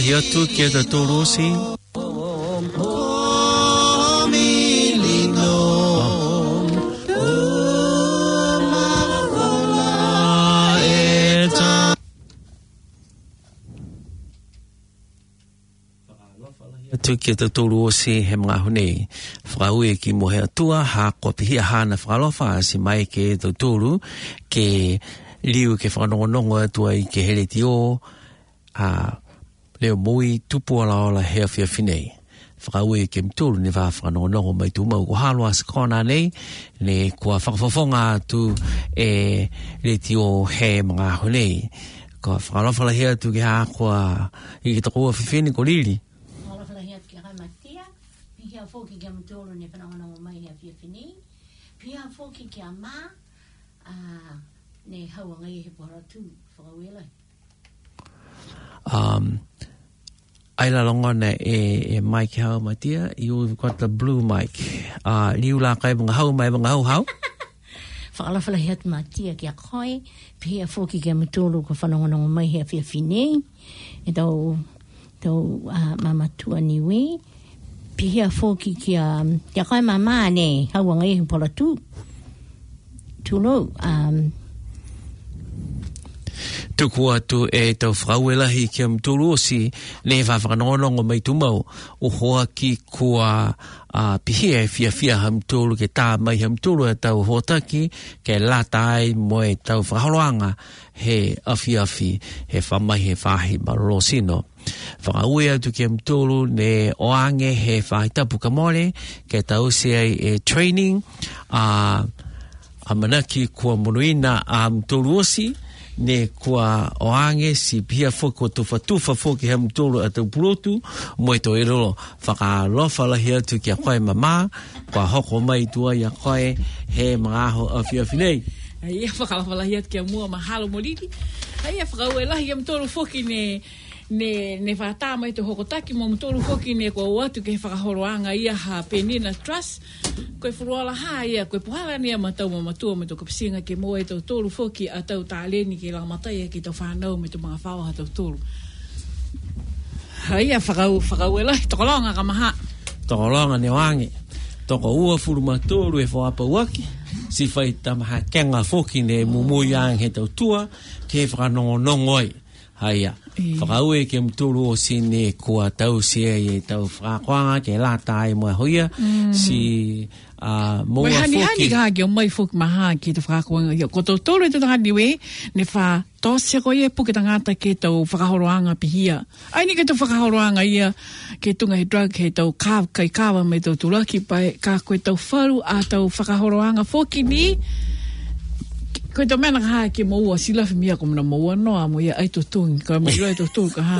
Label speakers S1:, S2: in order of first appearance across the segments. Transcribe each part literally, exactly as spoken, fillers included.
S1: falahi atu kia te tōrosi. Tu kia te tolu o se he mga hone whakau e ki mohe atua ha kua pihia hana whakalofa si mai ke te tolu ke liu ke whanongonongo atua i ke hele ti o a leo mui tupu ala ola hea fia finei whakau e ke mtolu ni wha whanongonongo mai tu mau ko haloa sa kona nei ne kua whakafofonga tu e le ti o he mga hone ko whakalofa la hea tu ke ha kua i ke takua fifini ko lili
S2: foki kia mtoro ne whananga mai hea fia whini. Pia foki kia mā, uh, ne haua ngai he pohara tū, whakawela.
S1: Um, Aila longa ne e, e mai ki hau matia, you've got the blue mic. Uh, liu la kai mga hau mai mga hau hau?
S2: Whakalawhala hea tu matia kia koi, pia foki kia mtoro ka whananga mai hea fia whini. E tau, tau uh, mamatua niwe. Pihia foki kia kia kai mama ne haua ngai he pola tu tulo um
S1: tuku atu e tau whakauelahi kia mtulu osi ne whawhanongonongo mai tumau o hoa ki kua uh, pihia e fia fia hamtulu ke tā mai hamtulu e tau hotaki ke latai mo e tau whakaholoanga he awhi awhi he whamai he whahi marorosino. Whakaue atu ki mtolu ne oange he whahitapu ka more ke tau sea e training a a manaki kua monuina a mtolu osi ne kua oange si pia foko tufa tufa foki he mtolu atu purotu mo e to e rolo whakalofa lahi atu ki a koe mama kua hoko mai tua i a koe he mga aho awhi awhi nei.
S3: Ia whakalofa lahi atu ki a mua mahalo moriki. Ia whakaue lahi ki mtolu foki ne ne ne whata mai te hokotaki mo mtoro foki ne ko watu ke whakahoroanga ia ha Penina Trust koe furuala ha ia koe puhala ni matau matua me to kapsinga ke mo e tau tolu foki a tau tāleni ke la matai ke tau whanau me to mga whao ha tau tolu. Ia whakau whakau e lai tokolonga ka maha.
S1: Tokolonga ne wangi toko ua furu matoro e whaapa waki si whai tamaha kenga foki ne mumuyang he tau tua ke whakanongonongoi. Haia, whakau e ke mturu o sine kua tau sia e tau whakakwanga ke la tai moe hoia si uh, moa
S3: foki. Hani hani ka ke o mai foki maha ke te whakakwanga ia. Ko tau tolu e te tangani we ne wha tosia ko ia puke tangata ke tau whakahoroanga pihia. Ai ni ke tau whakahoroanga ia ke tunga he drug he tau kāw, kai kāwa me tau turaki pai ka koe tau wharu a tau whakahoroanga foki ni koe tau mena ka ke maua silafi mia ko mena maua noa mo ia ai to tungi ka mai ai to tungi ka ha.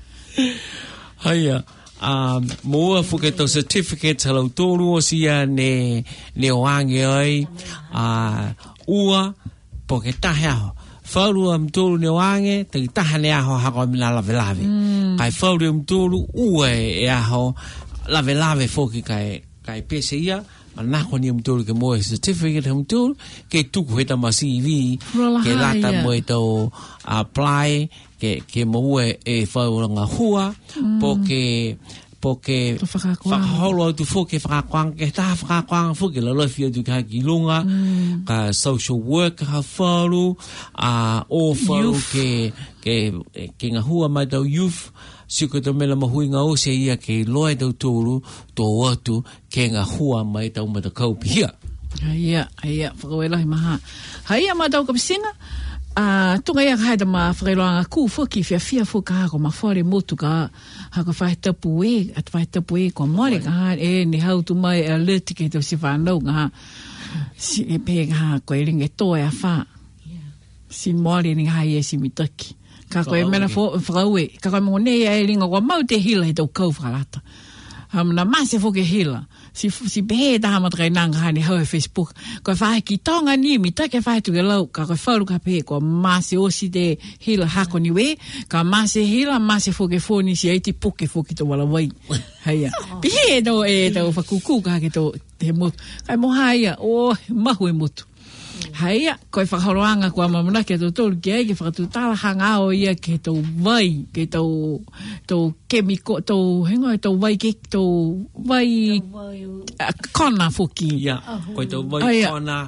S1: Haia, um, maua fuke tau certificate halau tōru o sia ne, ne oange ai uh, ua po ke tahe aho. Whauru am tōru ne oange te taha ne aho hako mina lave lave. Mm. Kai whauru am tōru ua e aho lave lave foki kai, kai pese ia nako ni mtulu ke moe certificate mtulu ke tuku heta ma C V ke lata moe tau apply ke ke moe e whauranga hua mm. po ke po ke whakaholo tu foke whakakwang ke taha whakakwang foke la lofia tu ka kilunga mm. ka social work ha wharu a o wharu ke ke ke ngā hua mai tau youth siko te mela mahui ngā o se ia ke loe tau tōru tō atu ke ngā hua mai tau mata kaupihia.
S3: Haia, haia, whakawelahi maha. Haia ma tau kapisinga, uh, tunga ia haida ma whakailoanga kū whaki fia fia whuka hako ma whare motu ka hako whae tapu e, at whae tapu e ko more ka ha, e ne hau tu mai alert ke tau si whanau ka ha, si e pe ka ha koe ringe toe a wha, si more ni hai e si mitaki. Ka koe mena whakaue, ka koe mongo nei e ringa kua mau te hila he tau kau whakalata. Hamuna mase whoke hila. Si, si behe taha matakai nanga hane hau e Facebook. Koe whahe ki tonga ni, mi take whahe tuke lau. Ka koe whauru ka pehe, koe mase osi te hila hako ni we. Ka mase hila, mase whoke whoni si eiti puke whoke to wala wai. Haia. Pihe e tau e tau whakuku ka hake tau he motu. Kai moha ia, o mahu e motu. Haia, koe whakaroanga kua mamana ke tau tolu ki ai, ke whakatutala hanga o ia ke tau vai, ke tau, tau kemiko, tau, hengo e tau vai, ke tau vai, uh, kona fuki.
S1: Ia, koe tau vai kona,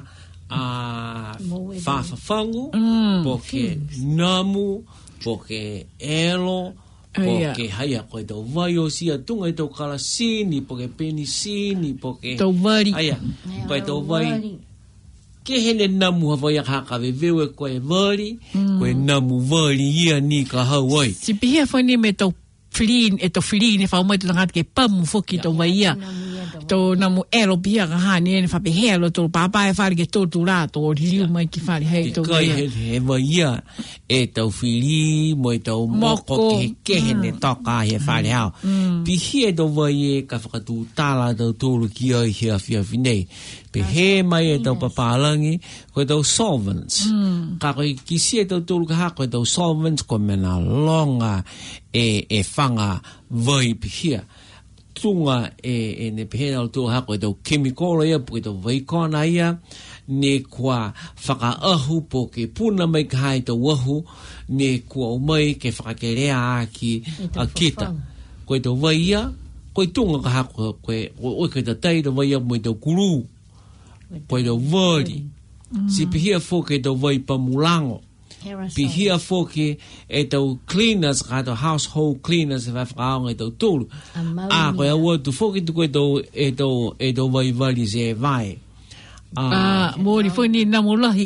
S1: a whawhawhangu, po ke namu, po ke elo, po ke haia, koe tau vai o sia tunga i tau kalasini, po ke penisini, po ke...
S3: Tau vari.
S1: Haia, koe tau vai... Ke hene namu hawa ia haka wewewe koe wari, koe namu wari ia ni ka hau ai.
S3: Si pihia whani me tau flin, e tau flin e whao mai tu ngāt ke pamu whoki tau wai ia. Tau namu ero pihia ka hane e whapehea lo tau papa e whare ke tau tu rā, tau riliu mai ki whare hei tau wai ia.
S1: Kai he wai ia, e tau whiri, mo e tau moko ke ke hene toka he whare hao. Pihia tau wai e ka whakatu tala tau tōru ki ai hea whia whinei. Pe he mai e tau papalangi, koe tau solvents. Mm. Ka koe kisi e tau tūru ka ha, koe tau solvents, koe mena longa e, e whanga vai pihia. Tunga e, e ne pihena o tūru ha, koe tau chemical ia, koe tau vaikona ia, ne kua whaka ahu po ke puna mai ka hai tau ahu, ne kua o mai ke whakakerea a ki a kita. Koe tau vai ia, koe tunga ka ha, koe, koe, koe, koe tau teira vai ia mo i tau kuru. Koe tau wari. Si pihia fōke tau vai pamulango. Pihia fōke e tau cleaners, ka tau household cleaners e whawhakaonga e tau tūru. Ah, koe aua tu fōke tu koe tau e tau e tau vai wari se e vai.
S3: Ah, mōri whani na molahi.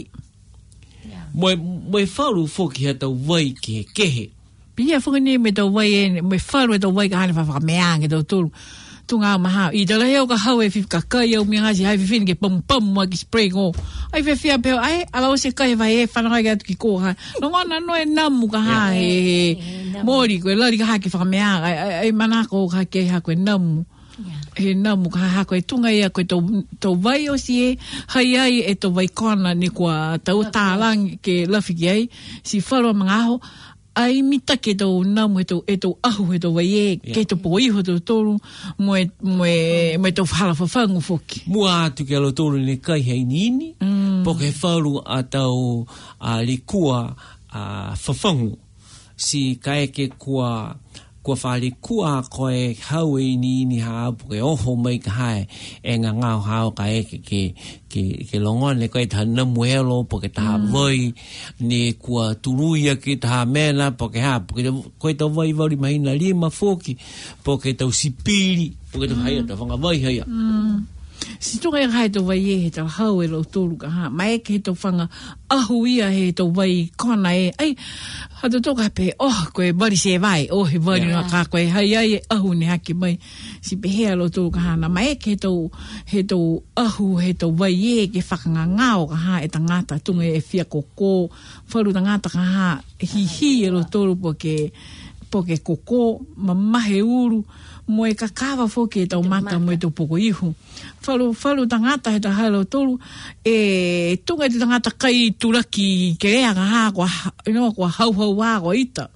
S1: Moe, moe wharu fōke he tau vai ke kehe.
S3: Pihia whani me tau vai e, moe wharu e tau vai ka hane whawhakameanga e tau tūru. Tunga maha i dala heo ka hau e whika kai au mi ngasi hai whiwhini ke pum pum wa ki spray go ai whiwhia peo ai ala o se kai vai e whanaka ki atu ki kōha no ngana no e namu ka ha he mori koe lari ka ha ki whakamea ai manako ka ke ha koe namu he namu ka ha koe tunga ia koe tau vai o si e hai ai e tau vai kona ni kua tau tālang ke lafi ki ai si whalua mga aho ai mita ke tau namu e tau, e tau ahu e tau vai e, yeah. Ke tau po iho tau toru, mo e, mo e, mo e tau whala whawhangu whoki.
S1: Mua atu ke alo toru ne kai hei nini, mm. Po ke wharu a tau a li kua a whawhangu. Si kai ke kua, kua whali kua koe hau e nini haa, po ke oho mai ka hae, e ngā ngāo hao ka eke ke, ke, ke longone koe taha namuelo, po ke taha mm. vai, ne kua turuia ke taha mena, po ke haa, po ke koe tau vai wari mahina lima foki, po ke tau sipiri, po ke tau mm. haia, tau whanga vai haia.
S3: Mm. Si tunga ia hai tau vai e he tau hau e lau tōru ka haa, mai ke he tau whanga ahu ia he tau vai kona e, ai, hata toka pe, oh, koe wari se vai, oh, he wari yeah. Ka koe hai ai e ahu ne haki mai, si pe hea lau tōru ka haa, na mai ke he tau, he tau ahu, he tau vai e ke whakanga ngāo ka haa, e ta ngāta tunga e whia koko, wharu ta ngāta ka haa, hi hi e lau tōru po ke, po ke koko, ma mahe uru, mo e kakawa fōke e tau mata mo e tau poko ihu. Whalu, whalu tangata he ta haelo tolu, e tunga te tangata kai turaki ke rea ka haa kua, inoa kua hau hau wā kua ita.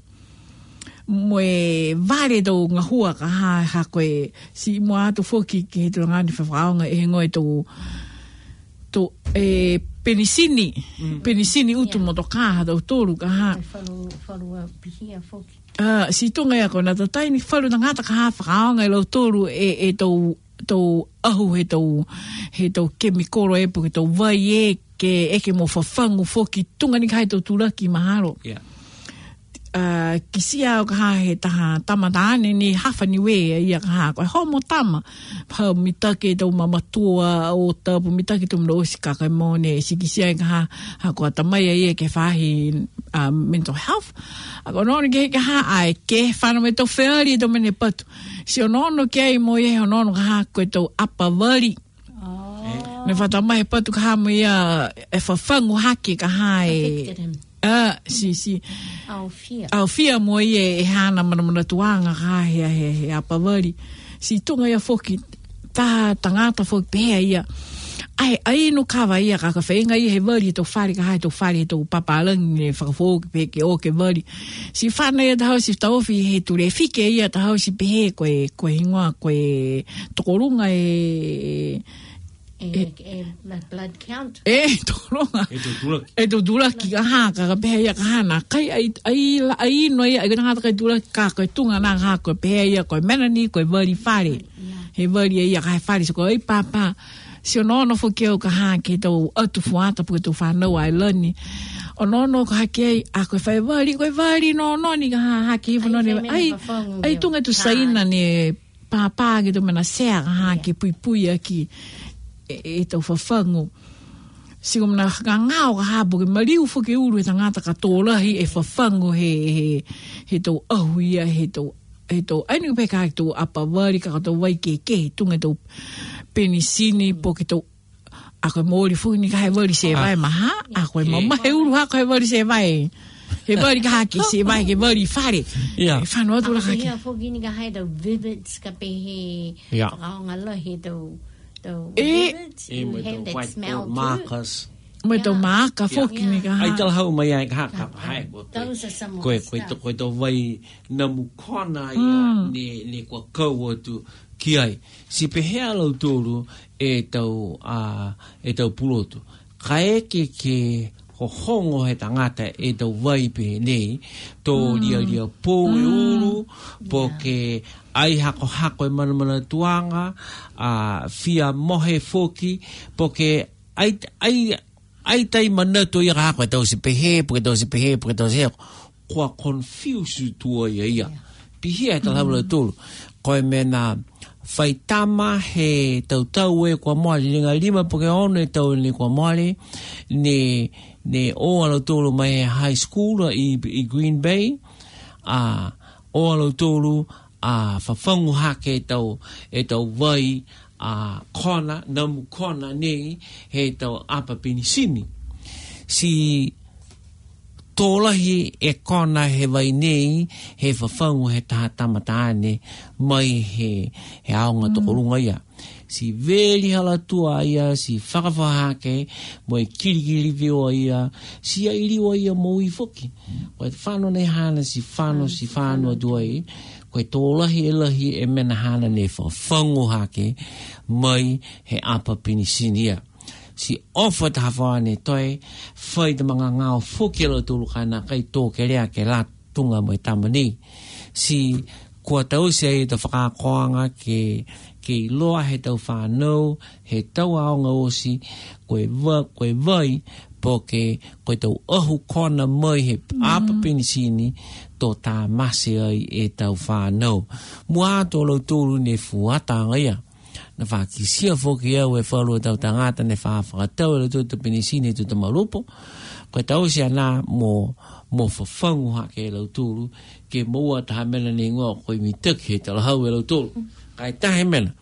S3: Mo e vare tau ngahua ka haa ha koe, si mo atu fōki ke he tau ngāni whawhaonga e he ngoe tau, tau e penisini, mm. penisini utu yeah. Moto kāha tau tolu ka haa.
S2: Whalu, whalu a pihia fōki.
S3: Ah, si tunga ia ko na tatai ni whalu na ngata ka haa whakaonga i lau tōru e, e tau, tau ahu he tau, he tau kemikoro e po ke tau vai e ke eke mo whawhangu whoki tunga ni ka he tau turaki maharo.
S1: Yeah.
S3: Uh, kisia o ka haa he taha tamataane ni hawha ni we ia ka haa koe homo tama pao mitake tau mamatua o tapu mitake tau mna osi kakai mone si kisia ka haa haa koa tamai ia ke whahi uh, mental health ako nono ke ka haa ai ke whana me tau whiari tau mene patu si o nono ke ai mo ia o nono ka haa koe tau apa wari oh. Me whatamai patu ka haa mo ia e whawhangu hake ka haa e ah, si, si.
S2: Au fia.
S3: Au fia mo ie e hana manamana tuanga ka hea he he apawari. Si tunga ia foki, tā tangata foki pēhea ia. Ai, ai no kawa ia kaka whainga ia he wari tau whare ka hai tau whare tau papalangi ne whakafoki peke o ke wari. Si whana ia tahau si tauwhi he ture whike ia tahau si pehe koe, koe hingoa, koe tokorunga e...
S2: E, e, blood count.
S3: E, tolonga.
S1: E to dura.
S3: E to dura ki ka ha ka pe ya ka hana kai ai ai ai no ia ka ha ka dura ka ka tunga na ha ko pe ya ko menani ko very fare. He very ya ka fare so ko ai papa. Si no no fo ke o ka ha ke to atu fuata pu to fa no ai lani. O no no ka ke a ko fa very ko very no no ni ka ha ki no ni ai ai tunga tu saina ni papa ke to mena se ha ke pui pui aki. E tau whawhango. Si o mna ngangao ka habo ke mariu whuke uru e tangata ka tōlahi e whawhango he, he, he tau ahuia, he tau, he tau, ainu peka he tau apawari ka tau wai ke ke, he tunga tau penisini po ke tau, a koe mōri whuki ni ka he wari se vai maha, a koe mama he uru ha ka he wari se vai. He wari ka haki se vai, he wari whare.
S1: Yeah.
S3: E whanau atu la
S2: Ako
S3: haki.
S2: hea whuki ni ka hai tau vivids ka pe he,
S1: Yeah.
S2: whakaonga lo he tau, tau
S3: E-
S2: vivids,
S1: E
S2: you
S1: mo
S2: have
S1: to
S2: that smell
S1: whiteboard
S2: too.
S1: markers.
S3: Mai tau
S2: Yeah.
S3: maaka whuki ni ka
S1: Ai
S3: ha.
S1: tala hau mai ai ka ka hai.
S2: Those are some of
S1: Koe
S2: the
S1: koe to
S2: stuff.
S1: koe to vai na mukona ia ne ne kwa kau atu ki ai. Si pe hea lau tōru e tau a e tau pulotu. Ka eke ke ho hongo he tangata e tau vai pe nei tō ria ria pō e uru po ke ai hako hako e mana mana tuanga a fia mohe foki po ke ai ai ai tai mana to ia hako e tau se pehe po ke tau se pehe po ke tau se kwa confuse tua ia ia pihia e talau la tolu koe mena faitama he tau tau e kwa moale ninga lima po ke ono e tau ni kwa moale ne ne o alo tolu mai high school i, i Green Bay a o alo tolu a whawhangu hake e tau e tau vai a kona namu kona nei he tau apa penisini si tōlahi e kona he vai nei he whawhangu he taha tamatane mai he he aonga mm. tokorunga ia si veli hala tua ia si whakawhahake mo e kirikiri vio ia si a iriwa ia mo i foki o e whano nei hana si whano si whano duai koe tōlahi e lahi e mena hana ne whawhangu hake mai he apa penisini ia si ofa ta hawhaane toi whai te mga ngāo whukelo tūru kana kai tō ke rea ke la tunga mai tamani si kua tau se e ta whakakoanga ke ke loa he tau whanau he tau aonga osi koe va koe vai po ke koe tau ahu kona mai he apa penisini tō tā mase ai e tau whanau mua tō lau tūru ne fuatanga ia na whakisia whoki au e whalua tau tangata ne whawhakatau e tū te penisini tū te marupo koe tau se ana mo mo whawhangu hake e lau tūru ke moua taha mena ni ngō koe mi tuki he tala hau e lau tūru kai tahe mena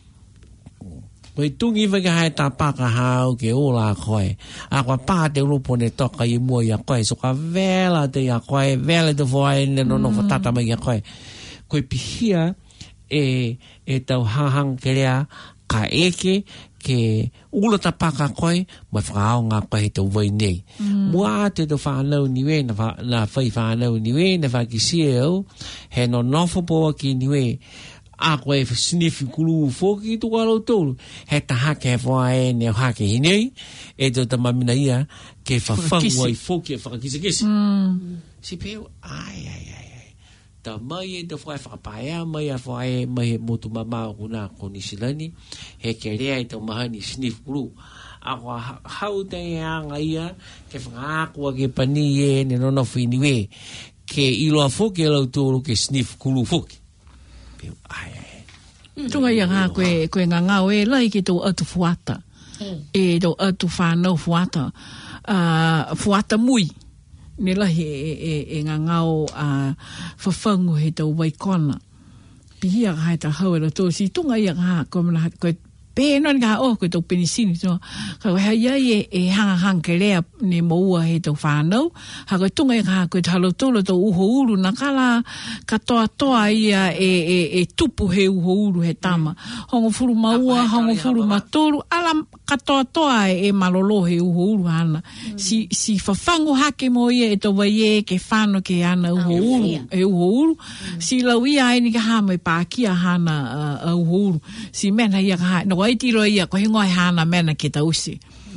S1: koe tungi whaka hai tā paka hau ke ola koe a koe pā te rupo ne toka i mua i a koe so ka vela te i a koe vela te whae ne no no whatata mai i a koe koe pihia e e tau hahang ke rea ka eke ke ulata paka koe mai whakao ngā koe he tau vai nei mua te tau whanau niwe na, na whai whanau niwe na whakisia au he no nofo poa ki niwe a koe snifi kulu foki tu kalo tolu he taha ke whae ne hake hinei e tau ta mamina ia ke whawhangu ai foki e whakakisa kisi si peo ai ai ai ta mai e te whae whakapaea mai a whae mai he motu mamao kuna ko nisilani he ke rea i tau mahani sniff kulu a kua hau te anga ia ke whakaakua ke pani e ne nona whiniwe ke iloa foki e lau tōru ke sniff kulu foki peo ai ai
S3: Tunga ia ngā koe, koe ngā ngau e lai ke tō atu fuata. E tō atu whānau fuata. Uh, fuata mui. Ne lahi e, e, e ngā ngau uh, whawhangu he tō waikona. Pihia ka hai ta hau e la tō. Si tunga ia ngā koe mana koe pēno ni ka oh koe tō penisini. So, ka koe hei ai e, e hanga hanga ke rea ne moua he tō whānau. Ha koe tunga ia ngā koe talo tōlo tō uho uru. Nā kala katoa toa ia e, e, e tupu he uho uru he tama. Hongo furu maua, hongo furu matoru. Ala katoa toa e, e malolo he uho uru hana. Mm. Si, si whawhangu hake mo ia e tō wai e ke whano ke ana uho uru. E uho uru. Mm. Si lau ia e ni ka hama e pākia hana uh, uho uru. Si mena ia ka hai. wai tiro ia ko hingo hana mena ke tausi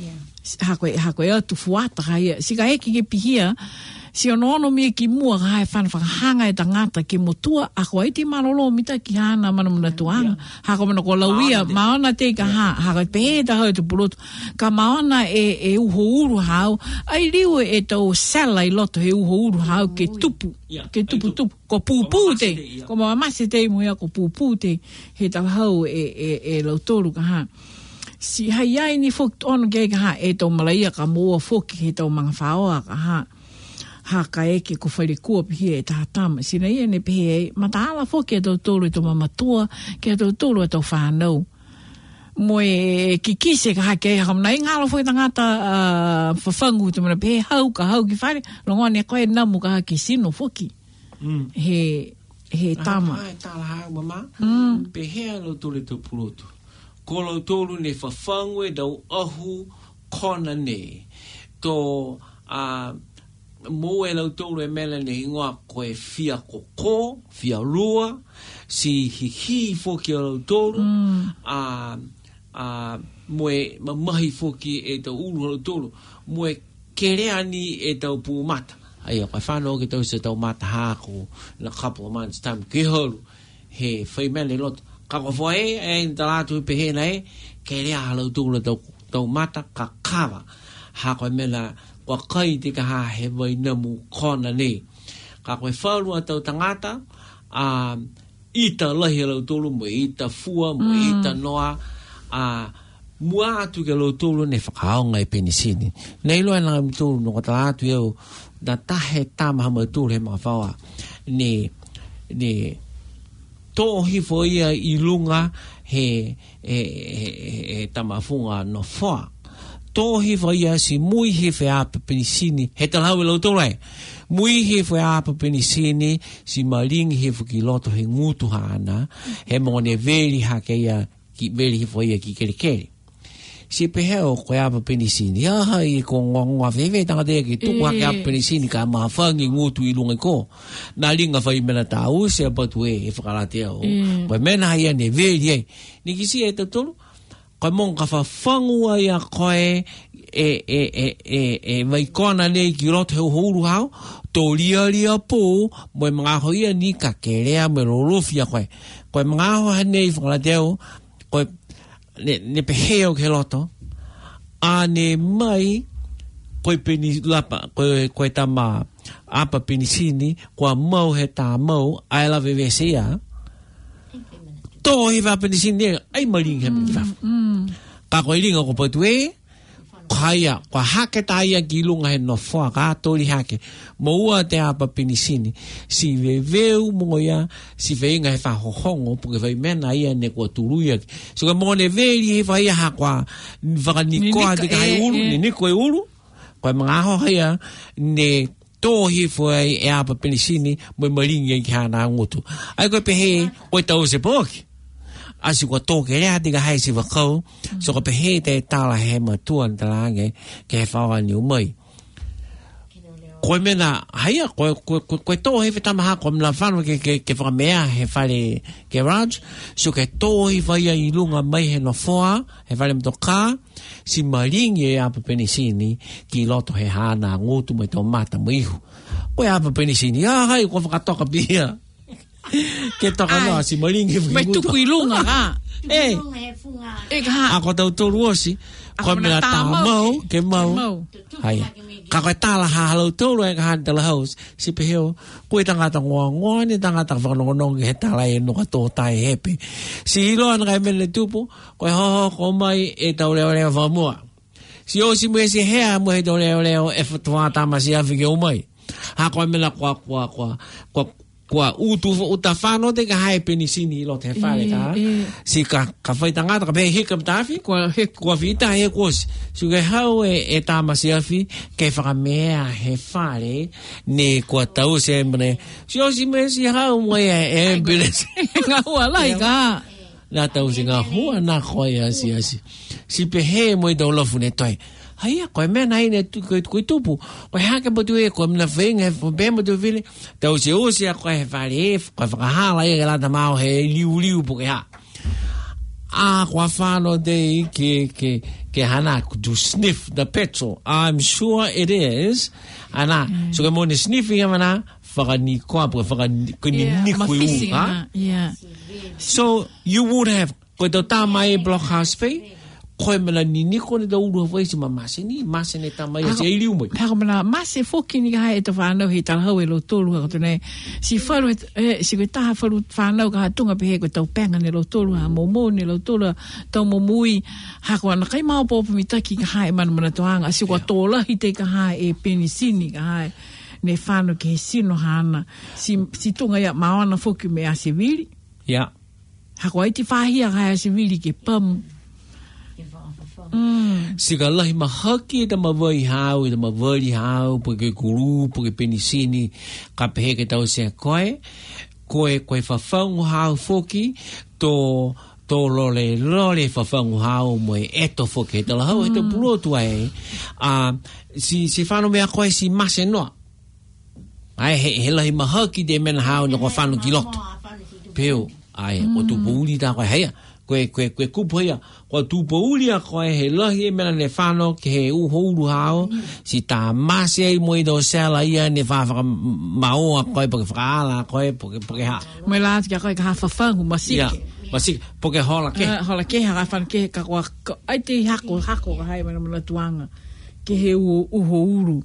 S3: ha ko ha ko e tu fuata ia si ka eki ke pihia si ono no mi ki mua ka hai fan fa hanga e tangata ki motua a ko iti malolo mita ki hana mana mana tuanga ha ko mana ko lawia maona te ka ha ha ko pe ta ho tu pulut ka maona e e uho uru hau ai liu e to sala i loto e uho uru hau ke tupu ke tupu tupu ko pupu te ko mama se te mo ya ko pupu te he ta hau e e e lo tolu ka ha si hai ai ni fok on ke ka ha e to malaia ka mo fok he to manga faoa ka ha ha ka eke ko whaere kua pihi e tātama. Sina ia ne pihi e, mataala fo ke tau tōru e tō mamatua, ke tau tōru e tau whānau. Mo e ki kise ka hake e hamna, i ngālo fo i tangata uh, whawhangu te mana pihi hau ka hau ki whaere, rongoa ne koe namu ka hake sino foki. Mm. He, he tama.
S1: Ah, tāla hau mama,
S3: mm.
S1: pihi a lo tōre tō purotu. Ko lo tōru ne whawhangu e dau ahu kona ne. Tō, uh, mo e lau tōru e mele ne ingoa koe fia koko, fia rua, si hihi foki o lau tōru, mm. a, a, mo e mamahi foki e tau uru o lau tōru, mo e kereani e tau pūmata. Ai, a koe whanau ke tau se tau mata hako, in a couple of months time, ke haru, he whai mele loto. Ka ko fwae, e talatu i pehe nei, kerea lau tōru tau, tau mata, ka kawa, hako e mele wa kai te ka ha he vai namu kona ne. Ka koe whaurua tau tangata, a ita lahi lau tolu, mo ita fua, mo mm. ita noa, a mua atu ke lau tolu ne whakaonga e penisini. Nei loa nga mi tolu no kata atu eu, na tahe tama hama tolu he mga whaua, ne, ne, tō hifo ia i lunga he, he, he, he tamafunga no whaa. Tō hifa ia si mui hife apa penisini, he talau e lau tōrai. Mui hife apa penisini, si maringi hifu ki loto he ngutu hana, he mone veri hake ia, ki veri hifa ia ki kere kere. Si peheo koe apa penisini, aha i ko ngonga vewe tanga te ki tuku hake apa penisini, ka mahafangi ngutu i lunga ko. Nā ringa whai mena tāu, se apatu e, e whakarate au. Koe mena ia ne veri e. Niki si e tautolu, koe mong ka whawhangua ia koe e, e, e, e, e vai kona nei ki roto heu houru hau, tō ria ria pō, moe mga ho ia ni ka kerea me rorofia koe. Koe mga ho hanei whakalateo, koe ne, ne peheo ke loto, a ne mai, koe peni lapa, koe, koe tama apa penisini, koe mau he tā mau, ai la vevesia, tō he whapeni sini, ai maring he meni whafu. Ka koe ringa ko patu e, kaya, kwa hake taia ki lunga he no wha, ka tori hake, mo ua te apa peni sini, si veveu mo ia, si veinga he whahohongo, puke vai mena ia ne kua turuia. So ka mo ne veri he whaia ha kwa, whakanikoa te kai uru, ni niko e uru, koe mga aho hea, ne tōhi fwai e apa peni sini, mo maringa ki hana ngutu. Ai koe pehe, koe tau se poki. Asi ko toke rea tika hai si wakau, so ko pehe te tala he matuan talange ke he whawa ni umai. Koe mena, haia, koe, koe, koe, koe tōhi whetamaha, koe mna whanua ke, ke, ke whakamea he whare garage, so ke tōhi whaia i lunga mai he no whoa, he whare mtoka, si maringi e apa penisini, ki loto he hana ngutu mai tō mata maihu. Koe apa penisini, ah, hai, koe whakatoka pia. Ke toka noa, si maringi
S3: mai tuku i lunga ka.
S1: E,
S3: e ka.
S1: Ako tau tōru osi, koe mena tā mau, ke mau. Haia. Ka koe tāla hahalau tōru e ka hantala haus, si peheo, koe tangata ngoa ngoa ni tangata whanongonongi he tāla e nuka tō tai hepe. Si hiloa na kai mele tupu, koe hoho ko mai e tau leo leo whamua. Si osi mue si hea mue he tau leo leo e whatua tama si awhi ke umai. Ha koe mena kwa kwa kwa kwa kua utu uta whano te ka hae penisini lo te whare ka. Si ka, ka whaitangata, ka pehe hika mtawhi, kua, kua whita he kosi. Si ke hau e, e tāmasi awhi, ke whakamea he whare, ne kua tau se mre. Si osi me si hau mo e e ambulance.
S3: Ngā hua lai ka.
S1: Nā tau se ngā hua nā koe asi asi. Si pehe mo i tau lofu ne toi. Haia, koe mena hei ne koe tupu. Koe hake potu e, koe mna whenga, he pēma tu vile. Tau se osia koe he whare e, koe whakahala e la ta mao he liu liu puke ha. Ah, kwa whānau dei ke, ke, ke hana to sniff the petrol. I'm sure it is. Ana, mm. so ke mo ne sniffing amana, whakani koa po, whakani ni kui unga.
S3: Yeah.
S1: So, you would have, koe tau tāmai blockhouse pay, koe mela ni niko ni tau urua wai si ma mase ni, mase ne tamai a se ili umoi.
S3: Haka mana, mase foki ni ka hae e ta whanau he talahau e lo tolu haka tune. Si wharu, eh, si koe taha wharu whanau ka hatunga pe he koe tau penga ne lo tolu ha momo ne lo tolu tau momui. Haka wana kai mau popo mitaki ka hae mana mana toanga. Si koe tōlahi te ka hae e penisini ka hae. Ne whanau ke he sino hana. Si, si tunga ia maona foki me a se wili.
S1: Yeah.
S3: Haka waiti whahia ka hae a se wili ke pamu.
S1: Mm. Sika lahi mahaki e ta mawai hau, e ta mawai hau, po ke kuru, po ke penisini, ka pehe ke tau sea koe, koe koe whawhaungu hau foki, to, to lole lole whawhaungu hau moe eto foki, tala hau e ta purotu ai, uh, si, si whanu mea koe si mase noa. Ai, he, he lahi mahaki de mena hau na koe whanu ki loto. Peo, ai, o tu puuri ta koe heia. Koe, koe, koe kupu hea, koe tupo ulia koe he lahi e mena ne whano ke he uho uru hao, si tā mase ai mo i do sela ia ne whawhaka maoa koe poke whakaala koe poke poke ha.
S3: Mai lāti kia koe ka ha whawhangu masike.
S1: Ia, masike, poke hola ke.
S3: Uh, hola ke haka whanu ke ka koa, ai te hako, hako ka hai mana mana tuanga, ke he uho uru.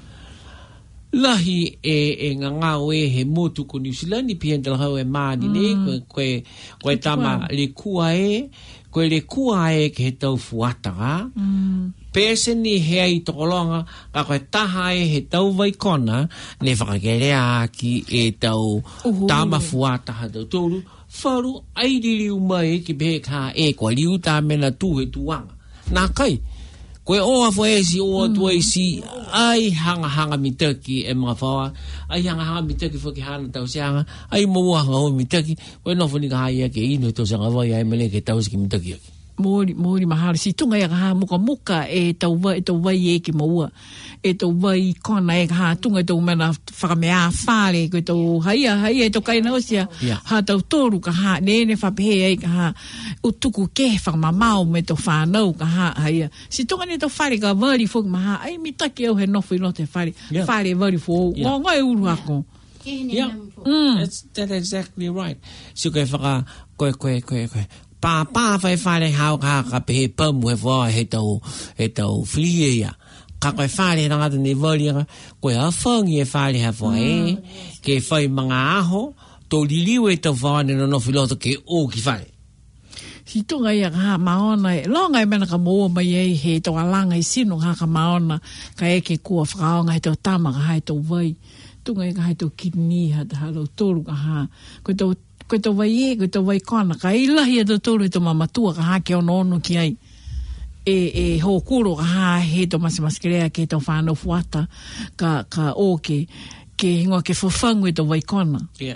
S1: Lahi e, e ngā ngāo e he motu ko New Zealand i pia ndala hau e māni ne, koe, koe, koe tama le kua e, koe le kua e ke he tau fuatara. Mm. Pese ni hea i tokolonga, ka koe taha e he tau waikona, ne whakakerea ki e tau Uhu. Tama fuataha tau tolu, wharu airi liu mai ki pehe ka e koa liu tā mena tu he tuanga. Nā kai, koe oa fo e si oa mm. tua i si ai hanga hanga mitaki e mga whawa, ai hanga hanga mitaki fo ki hana tau seanga, ai maua hanga ho mitaki, koe nofo ni ka haia ke ino tau sanga vai ai mele ke tau si ki mitaki aki.
S3: Mōri, mōri mahara, si tunga ia ka haa muka muka e tau vai, e tau vai e ki maua, e tau vai kona e ka haa tunga e tau mena whakamea whare, koe tau haia, haia e tau kaina osia, yeah. Haa tau tōru ka haa, ne ne whapehe e ka haa, utuku ke whakamamau me tau whanau ka haa, haia. Si tunga ne tau whare ka wari fuk maha, ai mitaki au he nofu i lote whare, yeah. Whare wari fuk, yeah. Ngai uru ako.
S1: Yeah, mm. that's, that's exactly right. Si koe whaka, koe, koe, koe, koe, pa pa fai fare hau ka ka pe pamu e voa he tau he tau flie ya ka koe fare na ngata ni voli koe a whangi e fare ha voa e ke fai mga aho tō liliu e tau whane no no filoto ke o ki fare.
S3: Si tunga ia ka maona e longa e mena ka moa mai e he tau alanga i sino ka ka maona ka e ke kua whakaonga he tau tama ka hai tau vai tunga e ka hai tau kidni ha ta halo tōru ka ha koe tau koe tau vai e, koe tau vai kona, ka ilahi e tau tōru e tau mamatua ka hake o nono ki ai. E, e ho kuro ka ha he tau masimaskerea ke tau whanau fuata, ka, ka o ke, ke hingoa ke whawhangu e tau vai kona.
S1: Yeah.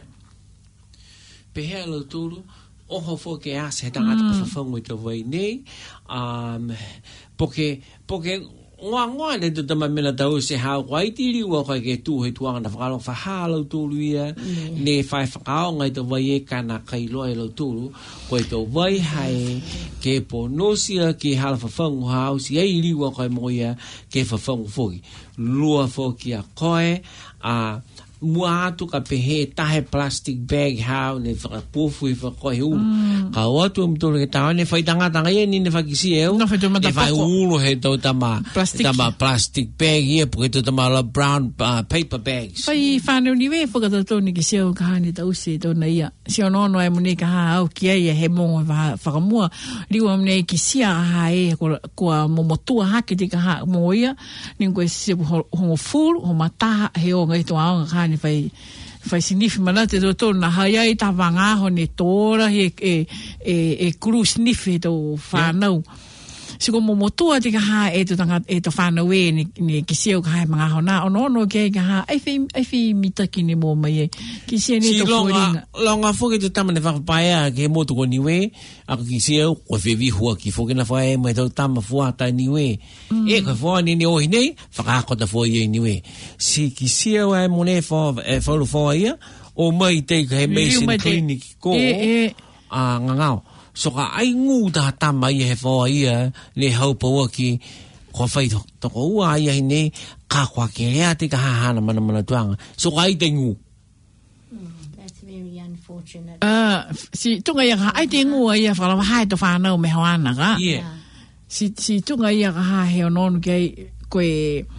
S1: Pehea lau tōru, oho fo ke asa he tangata mm. ka whawhangu e tau vai nei, um, poke, poke, ngoa ngoa le tu tama mena tau se hau kwai tiri ua kwai ke tu he tuanga na whakalo whahalau tūru ia mm. ne whai whakao ngai tau vai e kana kai loa e lau tūru koe tau vai hai ke po nosia ke hala whawhangu hau si ei liwa kwai moia ke whawhangu foki lua foki a koe a mua atu ka pehe tahe plastic bag hau ne whakapofu i whakoe ulu. Mm. Ka watu am tōru ke tau ne whai tangatanga ia ni ne whakisi eo.
S3: No whai tōmata
S1: pako. Ne whai ulu he tau tama plastic, tama plastic bag ia puke tau tama la brown uh, paper bags.
S3: Whai whanau ni we whakatau tōni ki seo ka hane tau se tōna ia. Seo nono e mune ka haa au ki ai he mongo whakamua. Riwa mune ki sia ha e kua momotua hake te ka haa mongo ia. Ni koe se hongo furu, ho mataha he o ngai tō aonga ka ni fai fai sniff mana te to to na haya i ta vanga ho ne tora e e e e kuru sniff to whanau si ko momotua te ka ha e to tanga e to whanau e ni ni ki seo ka ha mga ho na ono no ke ka ha ai fi ai fi mitaki ni mo mai ki se ni to
S1: longa longa fo ke te tama ne fa paia ke mo to ni we a ki seo ko fe vi ho ki fo ke na fa e mo to tama fo ata ni we e ko fo ni ni o ni fa ka ko ta fo ye ni we si ki seo e mo ne fo e fo fo ia o mai te ka he medicine clinic ko a ngangao so ka ai ngu ta tama i he fo ia le hau po ki ko fai to to ko wa ia ni ka kwa ke rea te ka ha na mana mana tuanga so ka ai te ngu.
S2: That's very unfortunate.
S3: Ah, si tunga ia ka ai te ngu ia fa la hai to fa no me hoana ka.
S1: Yeah.
S3: Si si tunga ia ka ha he non ke koe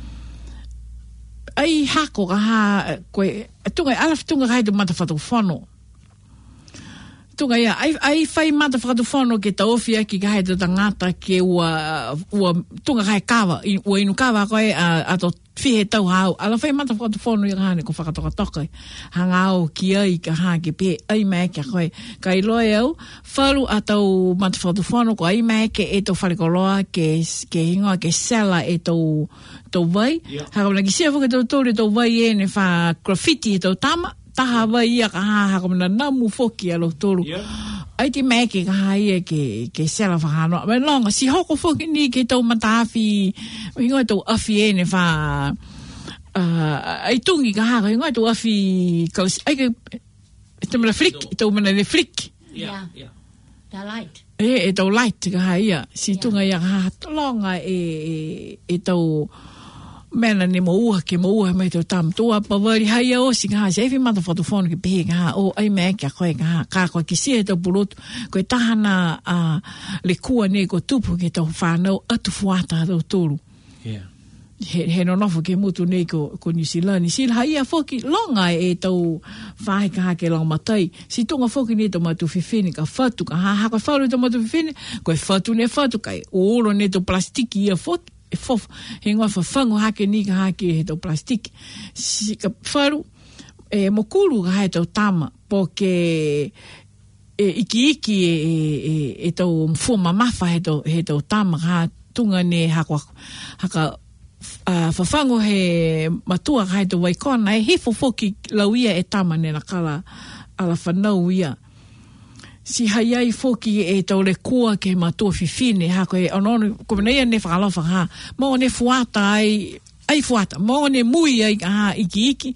S3: ai hako ka ha koe tunga alaf tunga kai to mata fa to fono. Tunga ia, ai, ai whai mata whakatawhono ke taofia ki ka hei te tangata ke ua, ua tunga kai kawa, ua inu kawa koe a, a to whihe tau hau. Ala whai mata whakatawhono i ka hane ko whakatokatokai. Hanga au ki ai ka ha ke pe ai mai kia koe. Ka i loe au, wharu a tau mata whakatawhono ko ai mai ke e tau wharekoloa ke, ke hingoa ke sela e tau, tau vai. Yeah. Haka mana ki sia whaka tau tōre tau vai e ne wha graffiti e tau tama. Taha wai ia ka ha haka mana namu foki alo tolu. Yeah. Ai te mea ke ka ha ia ke, ke sela whakanoa. Mai longa, si hoko foki ni ke tau matawhi, hingoa tau awhi e ne wha, uh, ai tungi ka ha, hingoa tau awhi, ai ke, tau mana flick, tau mana ne flick.
S2: Yeah, yeah. The light.
S3: E, e tau light ka ha ia, si yeah. Tunga ia ka ha, longa e, e, e tau, mena ni mo ua ke mo ua mai tau tam tua pa wari hai o si ka ha se efi mata whatuwhono ke pehe ka ha o ai mea kia koe ka ha ka koe ki sia tau purotu koe tahana uh, le kua ne ko tupu ke tau whanau atu fuata tau tolu
S1: yeah.
S3: he, he no nofo ke mutu ne ko, ko New Zealand ni sila hai a whoki longa e tau whahe ka ha ke lang matai si tonga whoki ne tau matu whiwhine ka whatu ka ha ha ka wharu tau matu whiwhine koe whatu ne whatu kai oro ne tau plastiki ia whoki e fof he ngoa whawhango hake ni ka hake he tau plastik si ka wharu e mokuru ka hae tau tama po ke e iki iki e, e, e tau mfuma mafa he tau, he tau tama ka tunga ne haka haka uh, whawhango he matua ka hae tau waikona e he fofoki lauia e tama ne nakala ala whanau ia si hai ai foki e tau le kua ke matua whiwhine ha koe anono ko nei ne whakalofa ha mo ne fuata ai ai fuata mo ne mui ai ha iki iki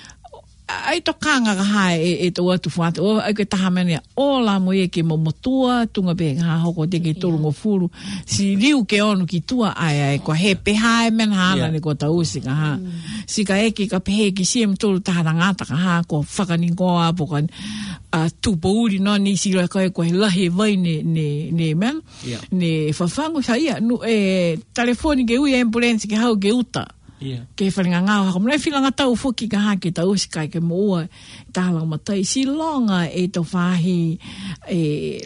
S3: ai to kanga ka ha e, e tau atu fuata o ai ke taha mene o la mo e ke mo motua tunga be ha hoko te ke tolu ngo furu si riu ke onu ki tua ai ai ko he peha e men ha yeah. Ne ko tau si ka ha mm. Si ka eke ka pehe ki siem tolu taha ngata ka ha ko whakaningoa po kan a tupo uri no ni si la koe koe lahi vai ne ne ne man yeah. Ne whawhango sa ia no e telefoni ke ui ambulance ke hau ke uta yeah. Ke wharinga ngā hako mnei whilanga tau whuki ka hake tau sikai ke moua tālang matai si longa e tau whahi e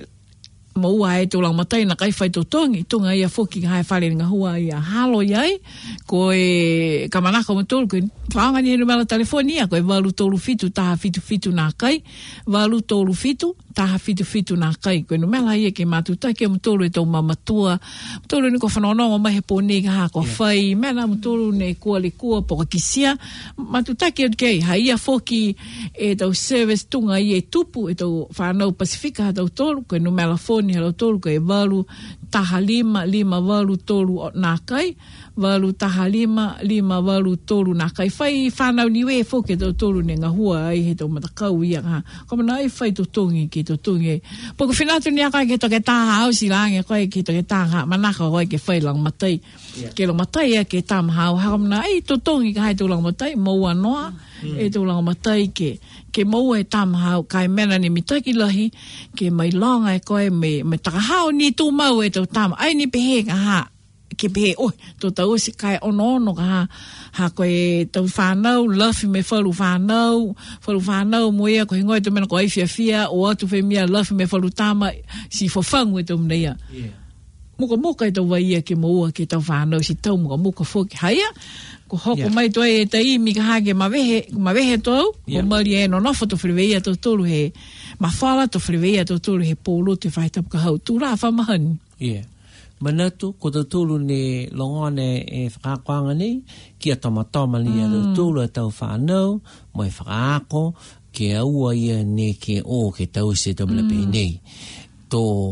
S3: moua e tau lang matai na kai whai tau tongi tunga ia whuki ka hae wharinga hua ia halo iai ko e kamanaka matolu koe whaanga ni mala telefonia koe walu tolu fitu taha fitu fitu nā kai walu tolu fitu taha fitu fitu nā kai koe no mela ia ke matuta ke matolu e tau mamatua matolu ni ko whanononga mahe pōne ka ha ko whai mena matolu ne kua le kua poka kisia matuta ke kei ha ia whoki e tau service tunga ia e tupu e tau whanau Pasifika ha tau tolu koe no mela phone ha tau tolu koe walu taha lima lima walu tolu nā kai walu taha lima lima walu tolu nā kai whai whanau niwe e whoke tau tolu ne ngahua ai he tau matakau ia ha komana ai whai tau tongi ki tau tongi poko whinatu ni akai ke toke taha au si lange koe ki toke taha manaka koe ke whai lang matai yeah. Ke lang matai ia ke tam hau ha komana ai tau tongi ka hai tau lang matai maua noa mm. E tau lang matai ke ke maua e tam hau kai mena ni mitaki lahi ke mai longa e koe me, me takahau ni tu mau e tau tam ai ni pehe ka ha ke pehe, oi, tō tau si kai ono ono ka ha, ha koe tau whanau, lafi me whalu whanau, whalu whanau moia, koe ngoi tō mena ko ai fia fia, o atu whai mia lafi me whalu tama, si whawhangu e tō mena ia. Yeah. Muka muka e tau waia ke moua ke tau whanau, si tau muka muka whoki haia, ko hoko yeah. Mai toi e ta imi ka hake mawehe, mawehe tōu, yeah. Ko mari e no nofo tō whiriweia tō tōru he, mawhala tō whiriweia tō tōru he pōlo te whaitapu ka hau, tūrā whamahani.
S1: Yeah. Manatu, ko tau tūlu ne longone e whakakoanga nei, kia tomatoma li a tau tūlu a tau whanau, mai whakaako, ke aua ia ne ke o ke tau se tamila mm. Pei nei. Tō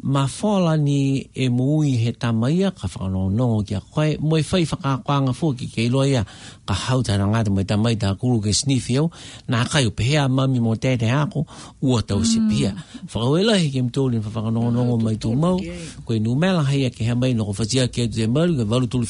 S1: ma fola ni e mui he tamaia ka whakanono kia koe moe whai whakakwanga fuki ke iloia ka hautana ngata moe tamai ta kuru ke snifio na kai upehea mami mo tete hako ua tau se pia whakawela he ke mtoli whakanono mai tu mau koe numela hea ke hea mai no ko whatia ke te maru ke walu tulu